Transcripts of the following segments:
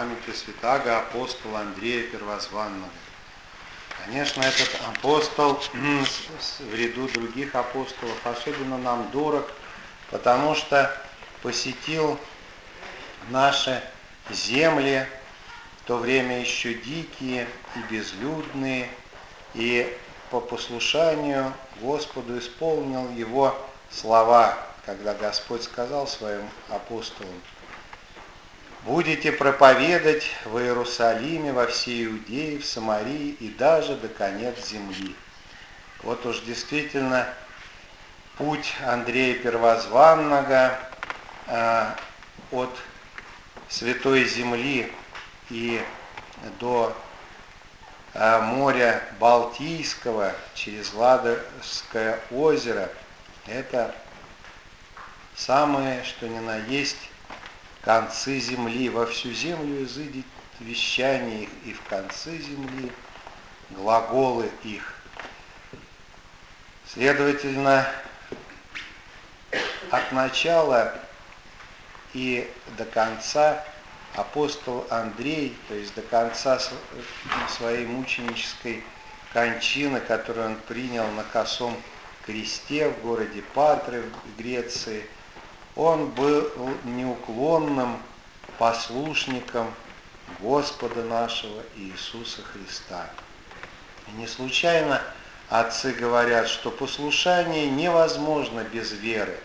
памяти святаго апостола Андрея Первозванного. Конечно, этот апостол в ряду других апостолов особенно нам дорог, потому что посетил наши земли, в то время еще дикие и безлюдные, и по послушанию Господу исполнил его слова, когда Господь сказал своим апостолам: «Будете проповедать в Иерусалиме, во всей Иудее, в Самарии и даже до конец земли». Вот уж действительно путь Андрея Первозванного от Святой Земли и до моря Балтийского через Ладожское озеро — это самые, что ни на есть, концы земли. Во всю землю изыдет вещание их, и в концы земли глаголы их. Следовательно, от начала и до конца апостол Андрей, то есть до конца своей мученической кончины, которую он принял на косом кресте в городе Патры в Греции, он был неуклонным послушником Господа нашего Иисуса Христа. И не случайно отцы говорят, что послушание невозможно без веры,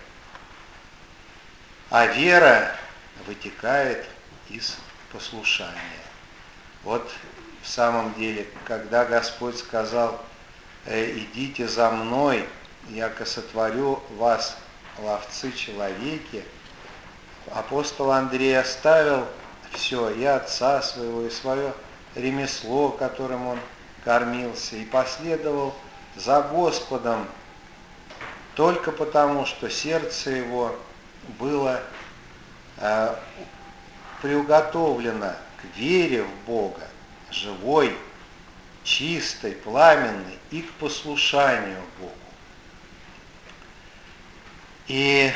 а вера вытекает из послушания. Вот в самом деле, когда Господь сказал: «Идите за мной, яко сотворю вас ловцы человеки», апостол Андрей оставил все, и отца своего, и свое ремесло, которым он кормился, и последовал за Господом только потому, что сердце его было приуготовлено к вере в Бога, живой, чистой, пламенной, и к послушанию Богу. И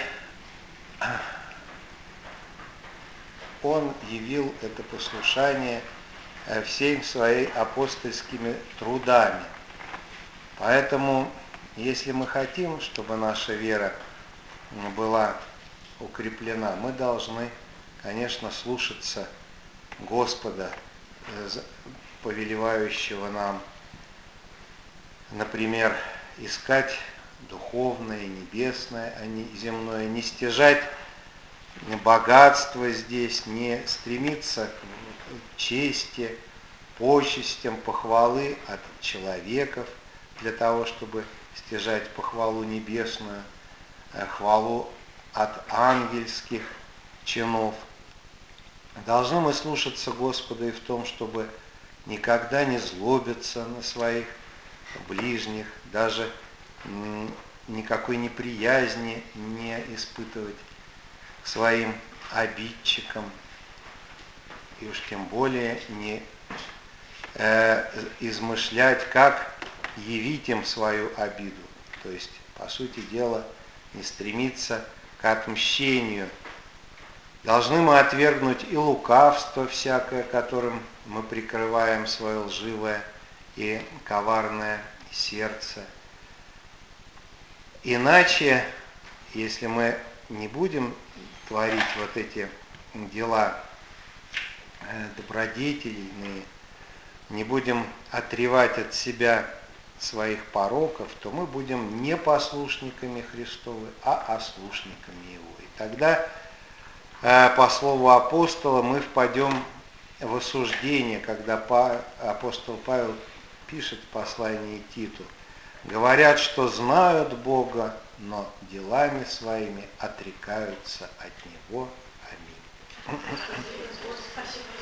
он явил это послушание всеми своими апостольскими трудами. Поэтому, если мы хотим, чтобы наша вера была укреплена, мы должны, конечно, слушаться Господа, повелевающего нам, например, искать духовное, небесное, а не земное, не стяжать богатство здесь, не стремиться к чести, почестям, похвалы от человеков для того, чтобы стяжать похвалу небесную, хвалу от ангельских чинов. Должны мы слушаться Господа и в том, чтобы никогда не злобиться на своих ближних, даже никакой неприязни не испытывать к своим обидчикам, и уж тем более не измышлять, как явить им свою обиду. То есть, по сути дела, не стремиться к отмщению. Должны мы отвергнуть и лукавство всякое, которым мы прикрываем свое лживое и коварное сердце. Иначе, если мы не будем творить вот эти дела добродетельные, не будем отревать от себя своих пороков, то мы будем не послушниками Христовы, а ослушниками Его. И тогда, по слову апостола, мы впадем в осуждение, когда апостол Павел пишет в послании Титу: «Говорят, что знают Бога, но делами своими отрекаются от Него». Аминь.